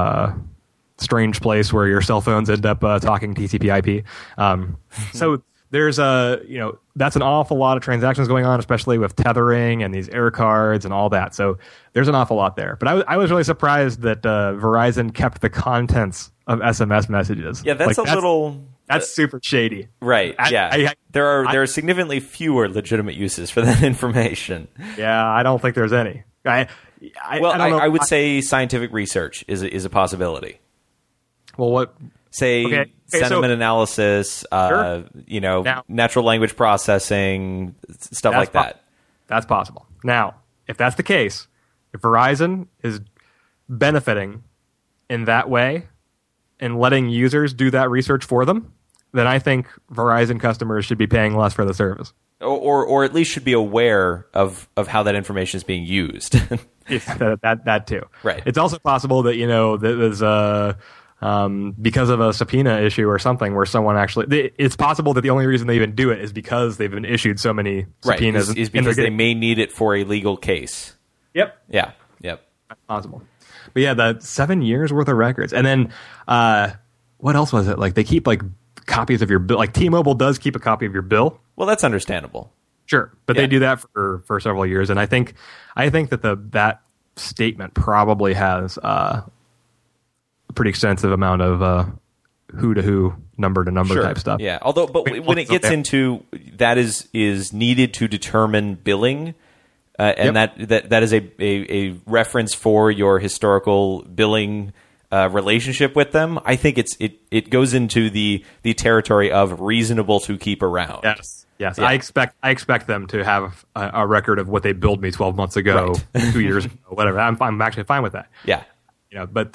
strange place where your cell phones end up talking TCP/IP. So there's that's an awful lot of transactions going on, especially with tethering and these air cards and all that. So there's an awful lot there. But I was really surprised that Verizon kept the contents of SMS messages. Yeah, that's That's super shady. Right. There are significantly fewer legitimate uses for that information. Yeah, I don't think there's any. I don't know. I would say scientific research is a possibility. Well, what? Say sentiment analysis, Sure. Natural language processing, stuff like that. That's possible. Now, if that's the case, if Verizon is benefiting in that way and letting users do that research for them, then I think Verizon customers should be paying less for the service. Or at least should be aware of how that information is being used. that too. Right. It's also possible that, there's because of a subpoena issue or something where someone actually... It's possible that the only reason they even do it is because they've been issued so many subpoenas. Right, is because they may need it for a legal case. Yep. Yeah, yep. That's possible. But yeah, the 7 years worth of records. And then what else was it? Like they keep copies of your bill. Like T-Mobile does keep a copy of your bill. Well, that's understandable. Sure. But they do that for several years. And I think that that statement probably has... pretty extensive amount of who to who, number to number type stuff. Yeah, but when it gets into that is needed to determine billing, and that is a reference for your historical billing relationship with them. I think it goes into the territory of reasonable to keep around. Yes. Yeah. I expect them to have a record of what they billed me 12 months ago, 2 years ago, whatever. I'm actually fine with that. Yeah. But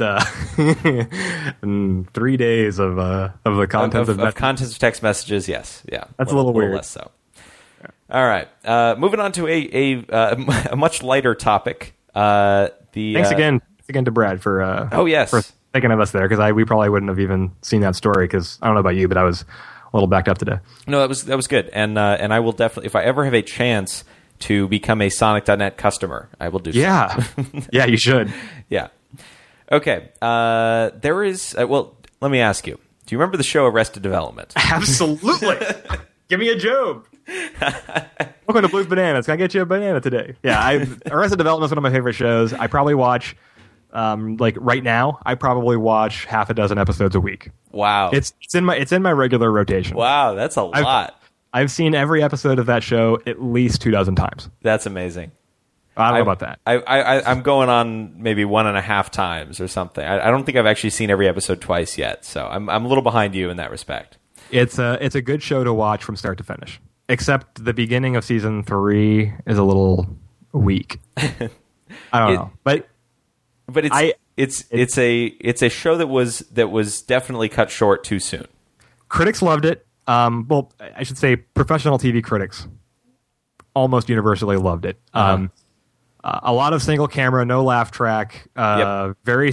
3 days of the contents of contents of text messages, yes, yeah, that's a little weird. Less so. Yeah. All right, moving on to a much lighter topic. Thanks again to Brad for for thinking of us there, because we probably wouldn't have even seen that story, because I don't know about you, but I was a little backed up today. No, that was good, and I will definitely, if I ever have a chance to become a Sonic.net customer, I will do so. Yeah, you should. Yeah. Okay, there is... let me ask you. Do you remember the show Arrested Development? Absolutely. Give me a Job. Welcome to Blues Bananas. Can I get you a banana today? Yeah, Arrested Development is one of my favorite shows. I probably watch, right now, I probably watch half a dozen episodes a week. Wow. It's in my regular rotation. Wow, that's a lot. I've seen every episode of that show at least 2 times. That's amazing. I don't know about that. I'm going on maybe 1.5 times or something. I don't think I've actually seen every episode twice yet, so I'm a little behind you in that respect. It's a good show to watch from start to finish, except the beginning of season 3 is a little weak. I don't know, but it's a show that was definitely cut short too soon. Critics loved it. Well, I should say professional TV critics almost universally loved it. A lot of single camera, no laugh track. Very,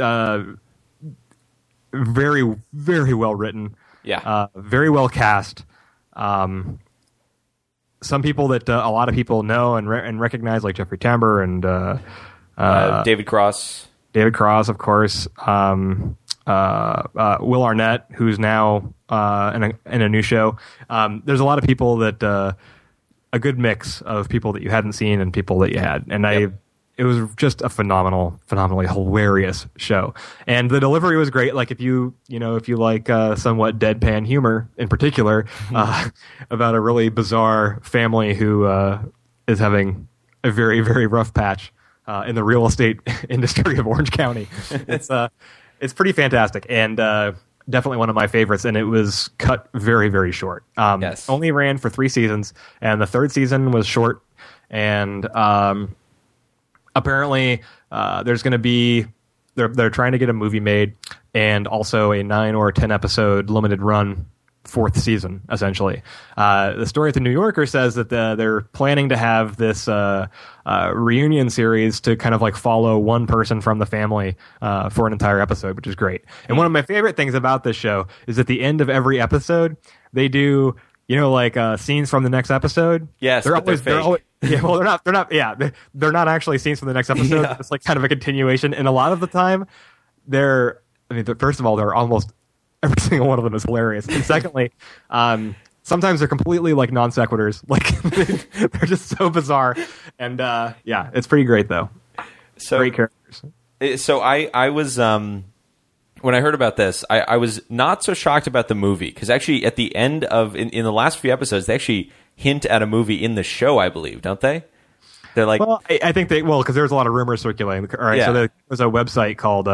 very, very well written. Yeah. Very well cast. Some people that a lot of people know and recognize, like Jeffrey Tambor and David Cross. David Cross, of course. Will Arnett, who's now in a new show. There's a lot of people that. A good mix of people that you hadn't seen and people that you had. And it was just a phenomenally hilarious show. And the delivery was great. Like if you like somewhat deadpan humor in particular, about a really bizarre family who is having a very, very rough patch in the real estate industry of Orange County. It's pretty fantastic. And definitely one of my favorites, and it was cut very, very short. Yes. Only ran for 3 seasons, and the 3rd season was short. And apparently, there's going to be they're trying to get a movie made, and also a 9 or 10 episode limited run 4th season. Essentially, the story at the New Yorker says that they're planning to have this reunion series to kind of like follow one person from the family for an entire episode, which is great. And one of my favorite things about this show is at the end of every episode, they do scenes from the next episode. Yes, they're always yeah. Well, they're not. Yeah, they're not actually scenes from the next episode. Yeah. It's like kind of a continuation, and a lot of the time, first of all, they're almost every single one of them is hilarious. And secondly, sometimes they're completely like non sequiturs. Like they're just so bizarre. And yeah, it's pretty great though. So great characters. So I was when I heard about this, I was not so shocked about the movie because actually at the end of in the last few episodes they actually hint at a movie in the show, I believe, don't they? They're like, well, I think because there's a lot of rumors circulating. All right, so there's a website called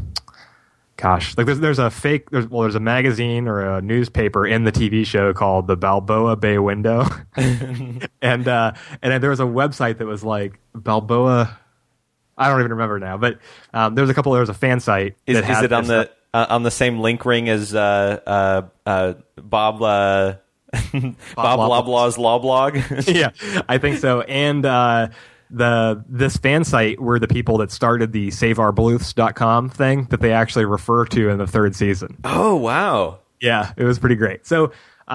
there's a magazine or a newspaper in the TV show called the Balboa Bay Window, and then there was a website that was like Balboa. I don't even remember now, but there was a fan site. Is it on the same link ring as Bob Bob Loblaw's Law Blog? Yeah, I think so. And this fan site were the people that started the SaveOurBluths.com thing that they actually refer to in the third season. Oh wow! Yeah, it was pretty great. So.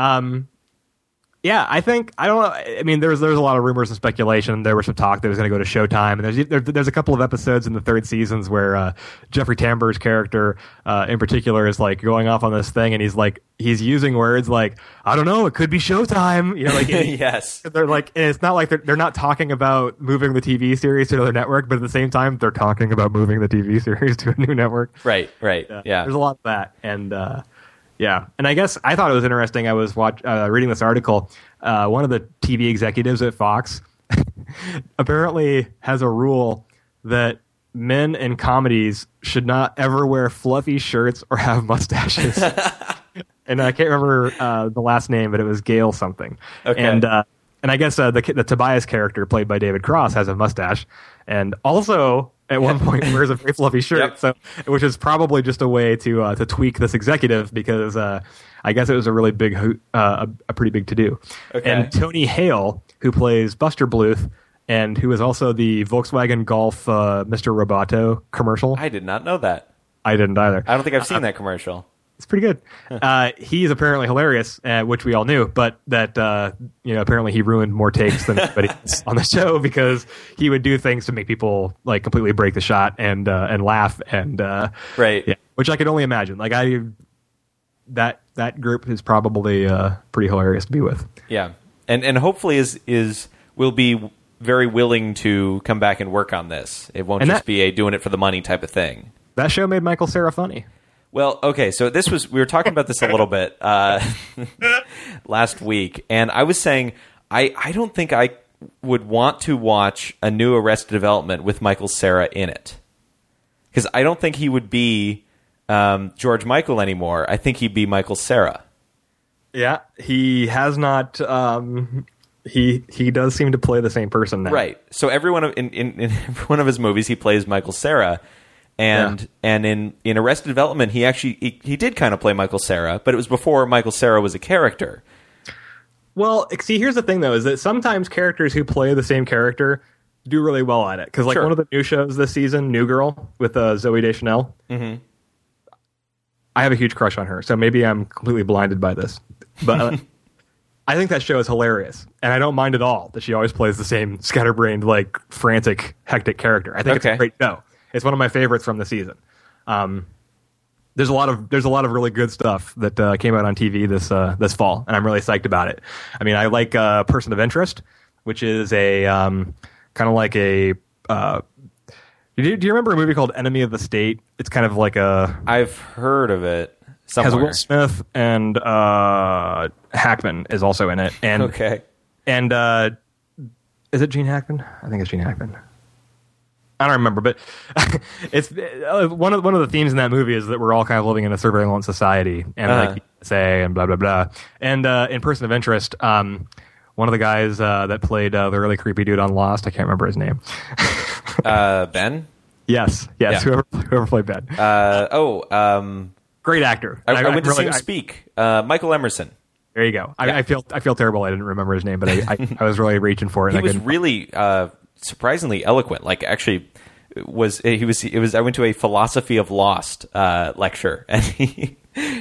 Yeah, I don't know. I mean, there's a lot of rumors and speculation. There was some talk that it was going to go to Showtime, and there's a couple of episodes in the third seasons where Jeffrey Tambor's character, in particular, is like going off on this thing, and he's using words like, I don't know, it could be Showtime, you know, like yes. They're like, and it's not like they're not talking about moving the TV series to another network, but at the same time, they're talking about moving the TV series to a new network. Right. Yeah. There's a lot of that, and. Yeah, and I guess I thought it was interesting. I was reading this article. One of the TV executives at Fox apparently has a rule that men in comedies should not ever wear fluffy shirts or have mustaches. And I can't remember the last name, but it was Gail something. Okay. And I guess the Tobias character played by David Cross has a mustache, and also. At one point, wears a very fluffy shirt, Yep. which is probably just a way to tweak this executive because I guess it was a really big, a pretty big to do. Okay. And Tony Hale, who plays Buster Bluth, and who is also the Volkswagen Golf Mr. Roboto commercial. I did not know that. I didn't either. I don't think I've seen that commercial. It's pretty good. He's apparently hilarious, which we all knew, but that apparently he ruined more takes than anybody else on the show because he would do things to make people like completely break the shot and laugh and right, yeah, which I could only imagine. Like that group is probably pretty hilarious to be with. Yeah, and hopefully will be very willing to come back and work on this. It won't just be a doing it for the money type of thing. That show made Michael Cera funny. Well, okay, so we were talking about this a little bit last week, and I was saying I don't think I would want to watch a new Arrested Development with Michael Cera in it. Because I don't think he would be George Michael anymore. I think he'd be Michael Cera. Yeah, he has not... He does seem to play the same person now. Right, so in every one of his movies, he plays Michael Cera. And in Arrested Development, he did kind of play Michael Cera, but it was before Michael Cera was a character. Well, see, here's the thing, though, is that sometimes characters who play the same character do really well at it. Because one of the new shows this season, New Girl, with Zooey Deschanel, I have a huge crush on her, so maybe I'm completely blinded by this. But I think that show is hilarious, and I don't mind at all that she always plays the same scatterbrained, like, frantic, hectic character. I think it's a great show. It's one of my favorites from the season. There's a lot of really good stuff that came out on TV this fall, and I'm really psyched about it. I mean, I like Person of Interest, which is a kind of like a. Do you remember a movie called Enemy of the State? It's kind of like a. I've heard of it somewhere. Has Will Smith and Hackman is also in it, and and is it Gene Hackman? I think it's Gene Hackman. I don't remember, but it's one of the themes in that movie is that we're all kind of living in a surveillance society, and like say and blah blah blah. And in Person of Interest, one of the guys that played the really creepy dude on Lost, I can't remember his name. Ben. Yes, yeah. Whoever played Ben. Great actor. I went to see him speak. Michael Emerson. There you go. I feel terrible. I didn't remember his name, but I was really reaching for it. He was really. Surprisingly eloquent. Like actually, I went to a philosophy of Lost lecture, and he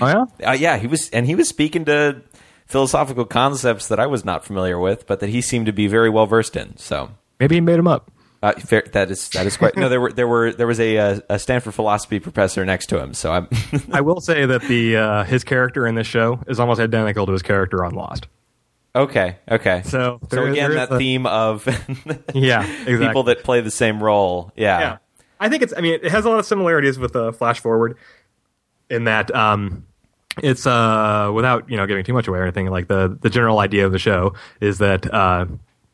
was speaking to philosophical concepts that I was not familiar with, but that he seemed to be very well versed in. So maybe he made them up. That is quite. No, there was a Stanford philosophy professor next to him. So I'm. I will say that his character in this show is almost identical to his character on Lost. Okay. So again, that theme of exactly. people that play the same role. Yeah. I think it has a lot of similarities with Flash Forward in that it's without giving too much away or anything. Like the general idea of the show is that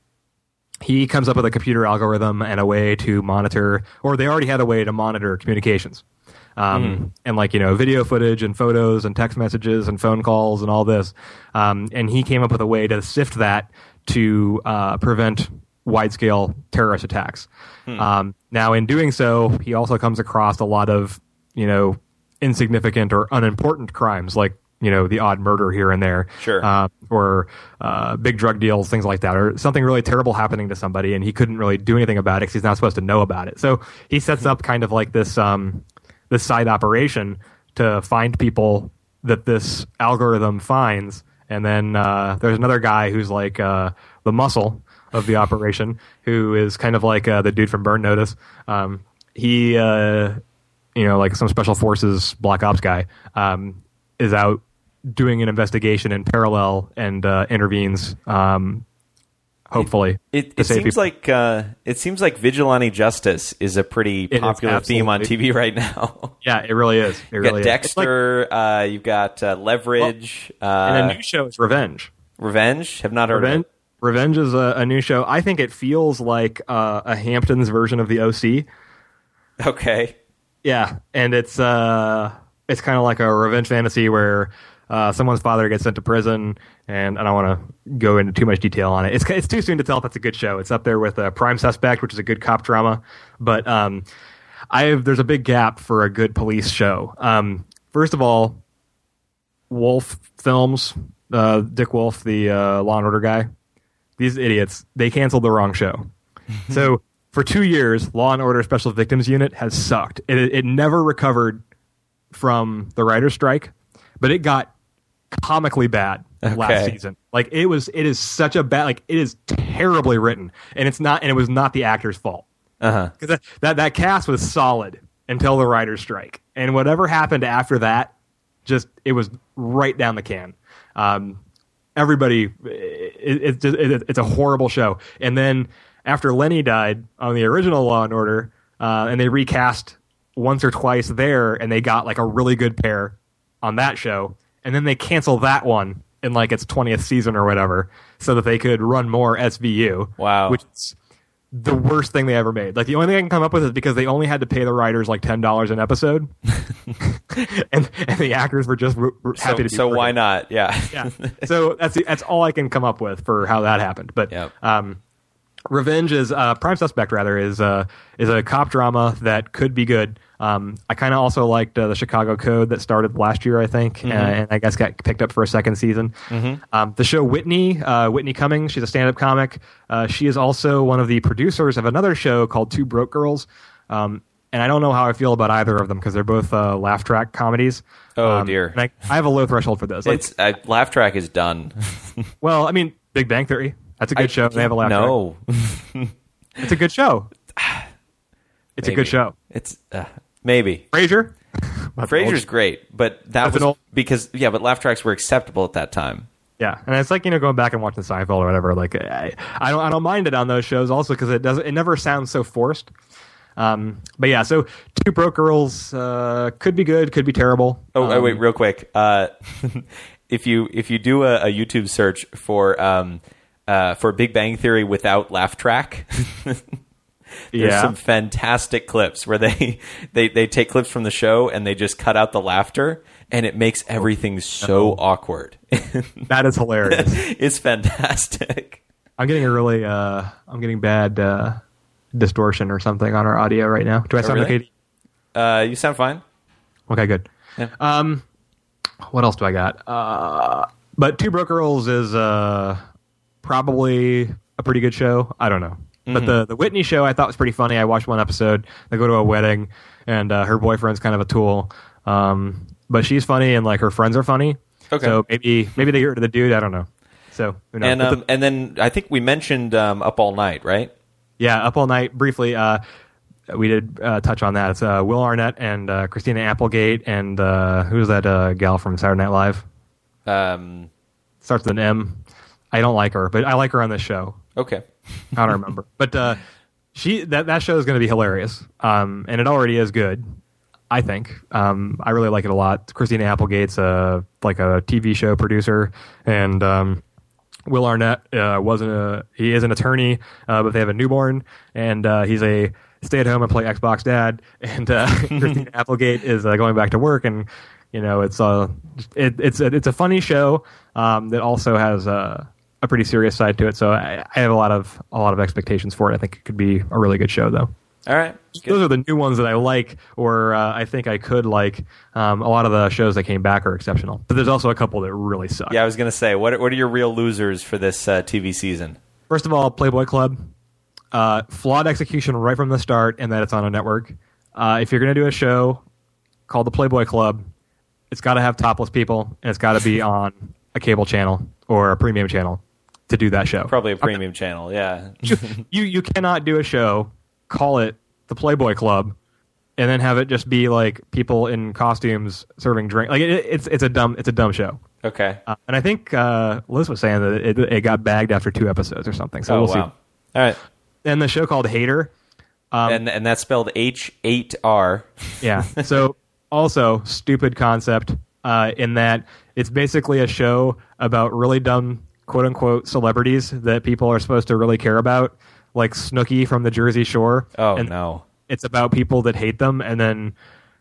he comes up with a computer algorithm and a way to monitor, or they already had a way to monitor communications. And video footage and photos and text messages and phone calls and all this. And he came up with a way to sift that to prevent wide-scale terrorist attacks. Now, in doing so, he also comes across a lot of, insignificant or unimportant crimes, like, the odd murder here and there. Sure. Or big drug deals, things like that, or something really terrible happening to somebody, and he couldn't really do anything about it because he's not supposed to know about it. So he sets up kind of like this side operation to find people that this algorithm finds, and then there's another guy who's like the muscle of the operation, who is kind of like the dude from Burn Notice. He, like some special forces black ops guy, is out doing an investigation in parallel and intervenes. Hopefully, it seems like vigilante justice is a pretty popular theme on TV right now. Yeah, it really is. You've got Dexter. You've got Leverage. And a new show is Revenge. Revenge? Have not heard of it. Revenge is a new show. I think it feels like a Hamptons version of the OC. Okay. Yeah, and it's kind of like a revenge fantasy where someone's father gets sent to prison, and I don't want to go into too much detail on it. It's too soon to tell if that's a good show. It's up there with Prime Suspect, which is a good cop drama, but there's a big gap for a good police show. First of all, Wolf Films, Dick Wolf, the Law and Order guy, these idiots, they canceled the wrong show. So for 2 years, Law and Order Special Victims Unit has sucked. It never recovered from the writer's strike, but it got comically bad last season. Like it is such a bad, like it is terribly written, and it was not the actor's fault. Because that cast was solid until the writer's strike, and whatever happened after that, it was right down the can. Everybody, it's a horrible show. And then after Lenny died on the original Law and Order, and they recast once or twice there, and they got like a really good pair on that show, and then they cancel that one in like its 20th season or whatever, so that they could run more SVU. Wow. Which is the worst thing they ever made. Like the only thing I can come up with is because they only had to pay the writers like $10 an episode, and the actors were just happy to be. So why not? Yeah. Yeah. So that's all I can come up with for how that happened. But Revenge is Prime Suspect rather is a cop drama that could be good. I kind of also liked the Chicago Code that started last year, I think, and I guess got picked up for a second season. The show Whitney Cummings, she's a stand-up comic. She is also one of the producers of another show called Two Broke Girls. And I don't know how I feel about either of them because they're both laugh track comedies. Oh, dear. And I have a low threshold for those. Like, laugh track is done. Well, I mean, Big Bang Theory. That's a good show. They have a laugh track. No. It's a good show. It's a good show. It's maybe. Frasier? Frasier's great, but that was because but laugh tracks were acceptable at that time. Yeah, and it's like going back and watching Seinfeld or whatever. Like I don't mind it on those shows also because it never sounds so forced. But yeah, so Two Broke Girls could be good, could be terrible. Wait, real quick. If you do a YouTube search for Big Bang Theory without laugh track. There's some fantastic clips where they take clips from the show and they just cut out the laughter, and it makes everything so awkward. That is hilarious. It's fantastic. I'm getting bad distortion or something on our audio right now. Do I sound really? Okay? You sound fine. Okay, good. Yeah. What else do I got? But Two Broke Girls is probably a pretty good show. I don't know. But the Whitney show I thought was pretty funny. I watched one episode. They go to a wedding, and her boyfriend's kind of a tool. But she's funny, and like her friends are funny. Okay. So maybe they get rid of the dude. I don't know. So who knows? And then I think we mentioned Up All Night, right? Yeah, Up All Night, briefly, we did touch on that. It's Will Arnett and Christina Applegate, and who's that gal from Saturday Night Live? Starts with an M. I don't like her, but I like her on this show. Okay. I don't remember. But that show is going to be hilarious, and it already is good, I think. I really like it a lot. Christina Applegate's like a TV show producer, and Will Arnett he is an attorney, but they have a newborn, and he's a stay-at-home and play Xbox dad, and Christina Applegate is going back to work, and it's a funny show that also has a pretty serious side to it. So I have a lot of expectations for it. I think it could be a really good show, though. All right. Good. Those are the new ones that I like, or I think I could like. A lot of the shows that came back are exceptional, but there's also a couple that really suck. Yeah, I was going to say, what are your real losers for this TV season? First of all, Playboy Club. Flawed execution right from the start, and that it's on a network. If you're going to do a show called The Playboy Club, it's got to have topless people, and it's got to be on a cable channel or a premium channel to do that show. Probably a premium channel, yeah. You cannot do a show, call it The Playboy Club, and then have it just be like people in costumes serving drink. Like it's a dumb show. Okay. And I think Liz was saying that it got bagged after 2 episodes or something. So we'll see. All right. And the show called Hater. And that's spelled H8R. Yeah. So also stupid concept in that it's basically a show about really dumb quote unquote celebrities that people are supposed to really care about, like Snooki from the Jersey Shore. Oh, and no. It's about people that hate them, and then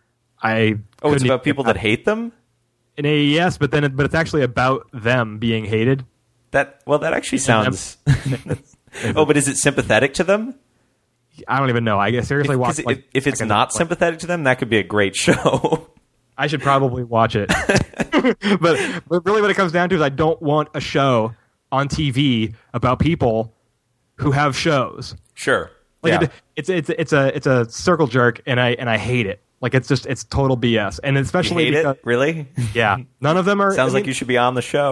it's about people that hate them? Yes, but it's actually about them being hated. That actually sounds. But is it sympathetic to them? I don't even know. I seriously watch. If it's not sympathetic to them, that could be a great show. I should probably watch it. but really, what it comes down to is I don't want a show on TV about people who have shows. Sure. It's a circle jerk, and I hate it. Like it's total BS, and especially you hate because, it? Really? Yeah, none of them are. Sounds like you should be on the show.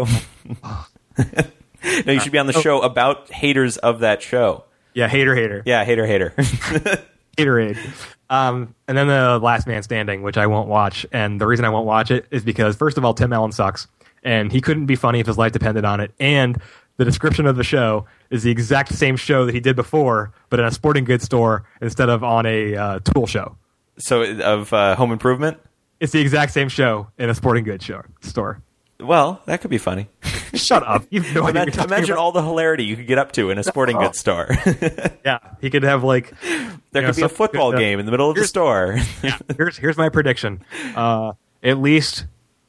No, you should be on the show about haters of that show. Yeah, hater. Yeah, hater. Haterade. And then the Last Man Standing, which I won't watch, and the reason I won't watch it is because first of all, Tim Allen sucks, and he couldn't be funny if his life depended on it, and the description of the show is the exact same show that he did before, but in a sporting goods store instead of on a tool show. So of Home Improvement? It's the exact same show in a sporting goods store. Well, that could be funny. Shut up. You have no idea what you're talking Imagine about. all the hilarity you could get up to in a sporting goods store. Yeah, he could have like... There could be a football game in the middle of the store. Yeah, here's my prediction. At least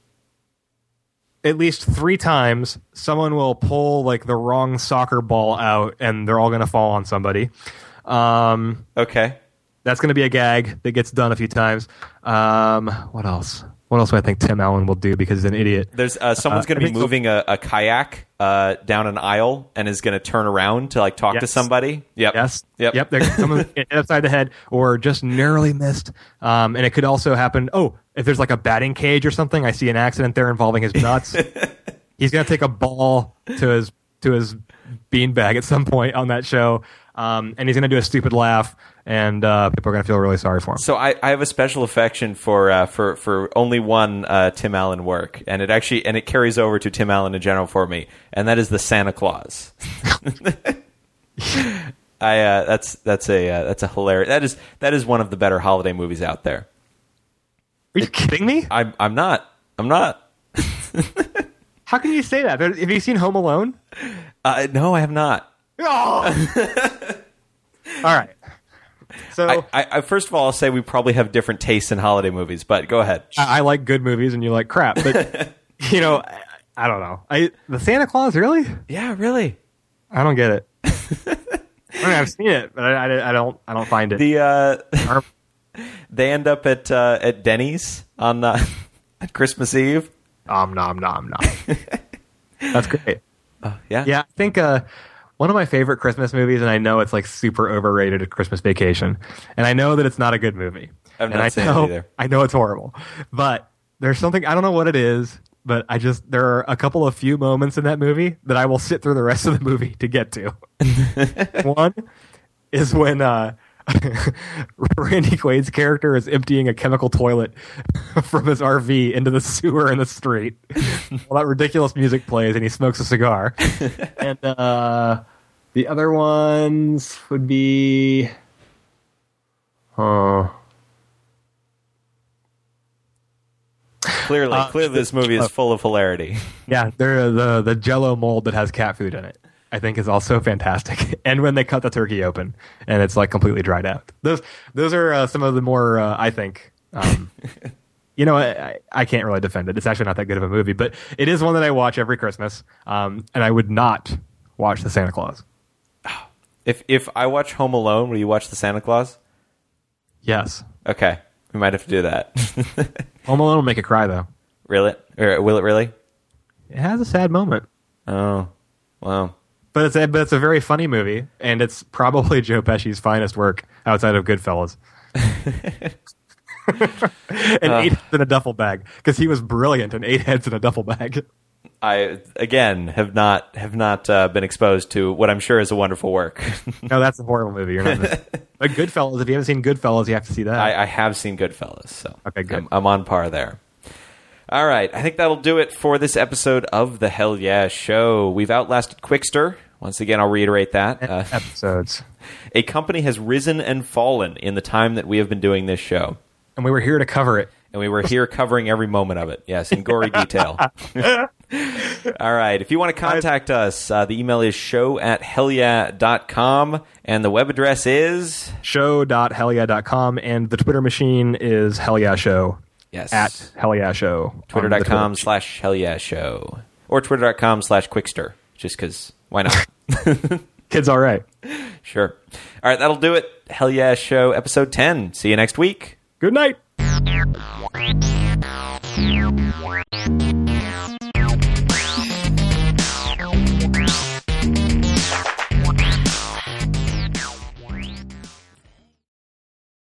3 times, someone will pull like the wrong soccer ball out, and they're all going to fall on somebody. Okay. That's going to be a gag that gets done a few times. What else? What else do I think Tim Allen will do because he's an idiot? There's someone's going to be moving a kayak down an aisle and is going to turn around to like talk to somebody. Yep. Yes. Yep. Someone hit upside the head or just narrowly missed. And it could also happen. Oh, if there's like a batting cage or something, I see an accident there involving his nuts. He's going to take a ball to his beanbag at some point on that show. And he's going to do a stupid laugh, and people are going to feel really sorry for him. So I have a special affection for only one Tim Allen work, and it carries over to Tim Allen in general for me, and that is the Santa Claus. That's a hilarious. That is one of the better holiday movies out there. Are you kidding me? I'm not. How can you say that? Have you seen Home Alone? No, I have not. Oh! All right. So I first of all, I'll say we probably have different tastes in holiday movies, but go ahead. I like good movies and you like crap, but I don't know. The Santa Claus, really? Yeah, really. I don't get it. I mean, I've seen it, but I don't find it. They end up at Denny's on at Christmas Eve. Nom. That's great. Yeah. I think one of my favorite Christmas movies, and I know it's like super overrated, is Christmas Vacation, and I know that it's not a good movie. I've not seen it either. I know it's horrible, but there's something, I don't know what it is, but there are a couple of few moments in that movie that I will sit through the rest of the movie to get to. One is when Randy Quaid's character is emptying a chemical toilet from his RV into the sewer in the street. Well, that ridiculous music plays, and he smokes a cigar. And the other ones would be... Clearly, this movie is full of hilarity. Yeah, they're the Jell-O mold that has cat food in it, I think, is also fantastic. And when they cut the turkey open and it's like completely dried out, those are some of the more I think. You know, I can't really defend it. It's actually not that good of a movie, but it is one that I watch every Christmas. And I would not watch the Santa Claus. If I watch Home Alone, will you watch the Santa Claus? Yes. Okay, we might have to do that. Home Alone will make it cry, though. Really? Or will it really? It has a sad moment. Oh, wow. But it's a very funny movie, and it's probably Joe Pesci's finest work outside of Goodfellas. And 8 heads in a duffel bag, because he was brilliant in 8 heads in a duffel bag. I again have not been exposed to what I'm sure is a wonderful work. No, that's a horrible movie. You're not. But Goodfellas, if you haven't seen Goodfellas, you have to see that. I have seen Goodfellas, so okay, good. I'm on par there. All right, I think that'll do it for this episode of the Hell Yeah Show. We've outlasted Quickster. Once again, I'll reiterate that. Episodes. A company has risen and fallen in the time that we have been doing this show. And we were here to cover it. And we were here covering every moment of it. Yes, in gory detail. All right. If you want to contact us, the email is show@hellyeah.com, and the web address is show.hellyeah.com, and the Twitter machine is hellyeahshow. Yes. At hellyeahshow. Twitter.com/hellyeahshow. Or Twitter.com/quickster, just because, why not? Kid's all right. Sure. All right, that'll do it. Hell Yeah Show, episode 10. See you next week. Good night.